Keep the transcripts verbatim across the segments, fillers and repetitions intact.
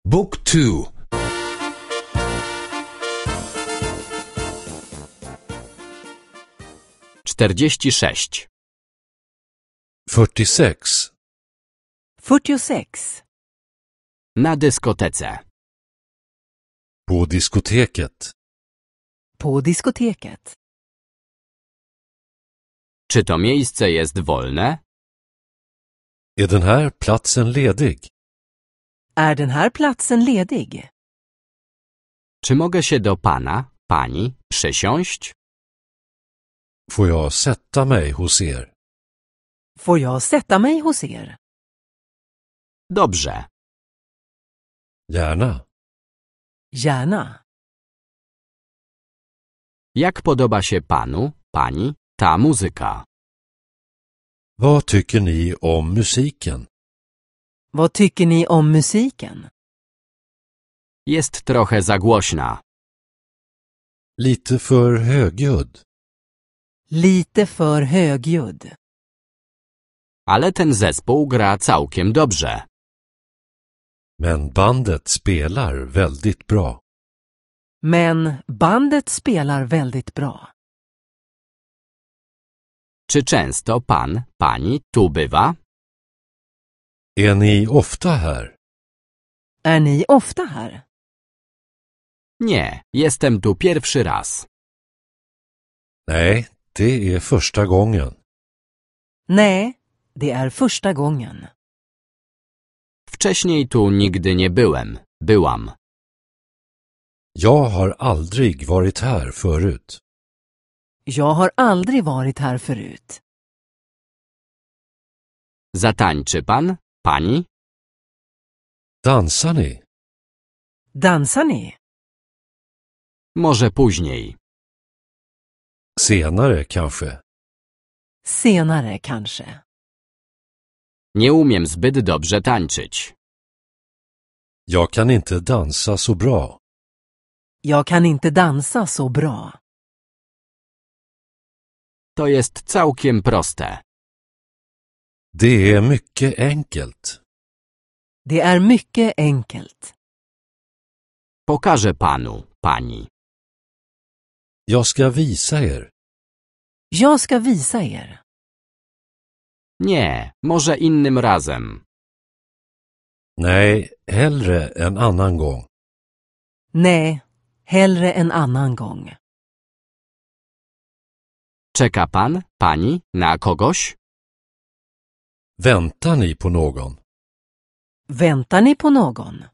Book two. czterdzieści sześć. fyrtiosex. fyrtiosex. Na dyskotece. På diskoteket. På diskoteket. Czy to miejsce jest wolne? Är den här platsen ledig? Är den här platsen ledig? Czy mogę się do pana, pani, przysiąść? Får jag sätta mig hos er? Får jag sätta mig hos er? Dobrze. Gärna. Gärna. Jak podoba się panu, pani, ta muzyka? Vad tycker ni om musiken? Vad tycker ni om musiken? Jest trochę za głośna. Lite för högljudd. Lite för högljudd. Ale ten zespół gra całkiem dobrze. Men bandet spelar väldigt bra. Men bandet spelar väldigt bra. Czy często pan, pani tu bywa? Är ni ofta här? Är ni ofta här? Nie, jestem tu pierwszy raz. Nej, det är första gången. Nej, det är första gången. Wcześniej tu nigdy nie byłem, byłam. Jag har aldrig varit här förut. Jag har aldrig varit här förut. Zatańczy pan, pani? Dansar ni? Dansar ni? Może później. Senare kanske. Senare kanske. Nie umiem zbyt dobrze tańczyć. Jag kan inte dansa så bra. Jag kan inte dansa så bra. To jest całkiem proste. Det är mycket enkelt. Det är mycket enkelt. Pokażę panu, pani. Jag ska visa er. Jag ska visa er. Nie, może innym razem. Nej, hellre en annan gång. Nej, hellre en annan gång. Czeka pan, pani, na kogoś? Väntar ni på någon? Väntar ni på någon?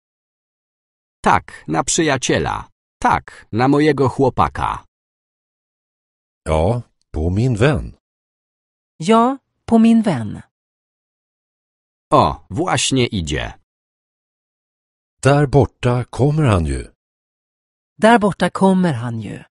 Tak, na przyjaciela. Tak, na mojego chłopaka. Ja, på min vän. Ja, på min vän. O, właśnie idzie. Där borta kommer han ju. Där borta kommer han ju.